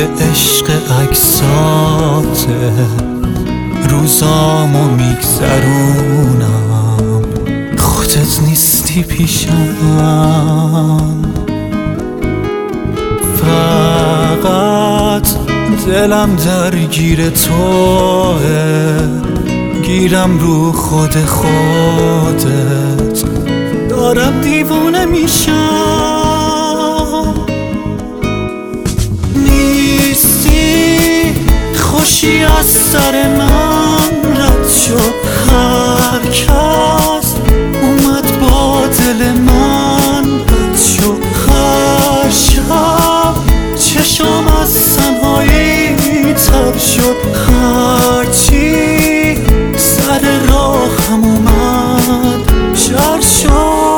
عشق عکساته روزامو میگذرونم، خودت نیستی پیشم. فقط دلم درگیر توه، گیرم رو خودت دارم دیوونه میشم. نیستی خوشی از سر من رد شد، هر کس اومد با دل من بد شد. هر شب چشم از تنهایی تر شد، هرچی سر راهم اومد شر شد.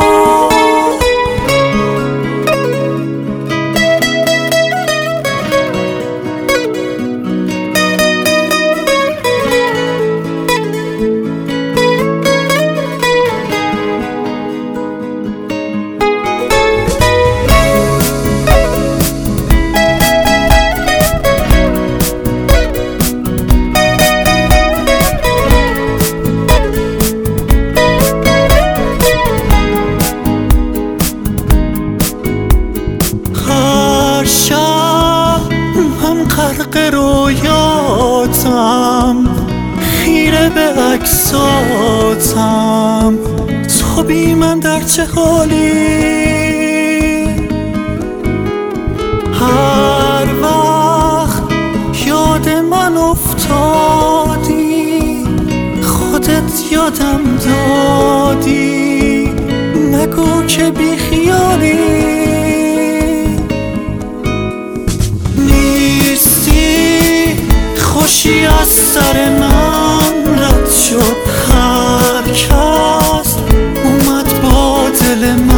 غرق رویاتم، خیره به عکساتم، تو بی من در چه حالی؟ هر وقت یاد من افتادی، خودت یادم دادی، نگو که بی خیالی. خوشی از سر من رد شد، هر کس اومد با دل من